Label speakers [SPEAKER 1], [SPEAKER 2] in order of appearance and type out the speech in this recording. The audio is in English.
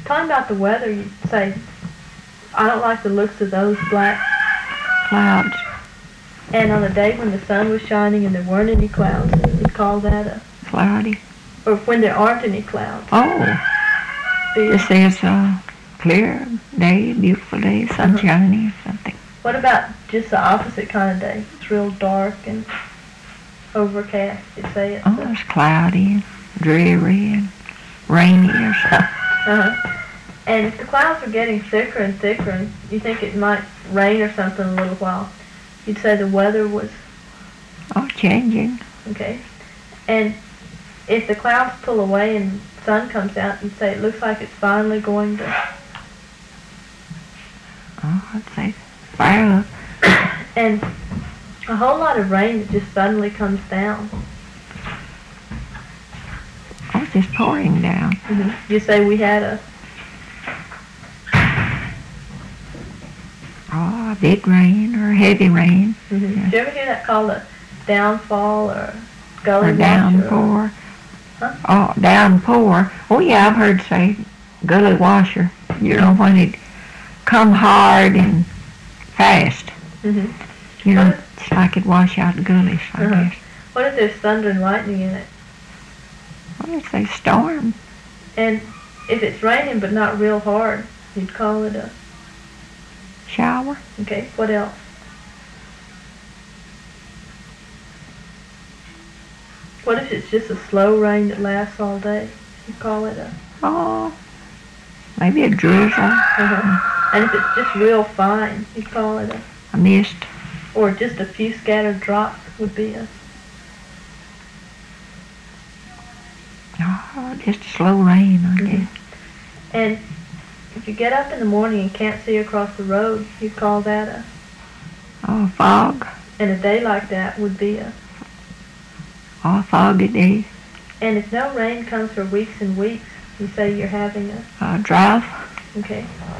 [SPEAKER 1] talking about the weather, you'd say, I don't like the looks of those black
[SPEAKER 2] clouds.
[SPEAKER 1] And on a day when the sun was shining and there weren't any clouds, you'd call that a...
[SPEAKER 2] Cloudy.
[SPEAKER 1] Or when there aren't any clouds.
[SPEAKER 2] Oh. Just says clear day, beautiful day, sunshiny or something.
[SPEAKER 1] What about just the opposite kind of day? It's real dark and overcast. You say it's...
[SPEAKER 2] it's cloudy and dreary and rainy or something.
[SPEAKER 1] And if the clouds are getting thicker and thicker and you think it might rain or something in a little while, you'd say the weather was...
[SPEAKER 2] changing.
[SPEAKER 1] Okay. And if the clouds pull away and the sun comes out, you'd say it looks like it's finally going to...
[SPEAKER 2] I'd say fire up.
[SPEAKER 1] And a whole lot of rain that just suddenly comes down.
[SPEAKER 2] It's just pouring down.
[SPEAKER 1] You say we had a...
[SPEAKER 2] big rain or heavy rain.
[SPEAKER 1] Did you ever hear that called a downfall or gully
[SPEAKER 2] or downpour? Downpour. Oh yeah, I've heard say gully washer. You know, when it come hard and fast. You know, it's like it wash out gullies, I guess.
[SPEAKER 1] What if there's thunder and lightning in it?
[SPEAKER 2] Well, it's a storm.
[SPEAKER 1] And if it's raining but not real hard, you'd call it a...
[SPEAKER 2] shower.
[SPEAKER 1] Okay, what else? What if it's just a slow rain that lasts all day? You call it a...
[SPEAKER 2] maybe a drizzle.
[SPEAKER 1] And if it's just real fine, you call it
[SPEAKER 2] a mist.
[SPEAKER 1] Or just a few scattered drops would be a...
[SPEAKER 2] just slow rain, I guess.
[SPEAKER 1] And if you get up in the morning and can't see across the road, you call that a...
[SPEAKER 2] fog.
[SPEAKER 1] And a day like that would be a...
[SPEAKER 2] foggy day.
[SPEAKER 1] And if no rain comes for weeks and weeks, you say you're having a...
[SPEAKER 2] drought.
[SPEAKER 1] Okay.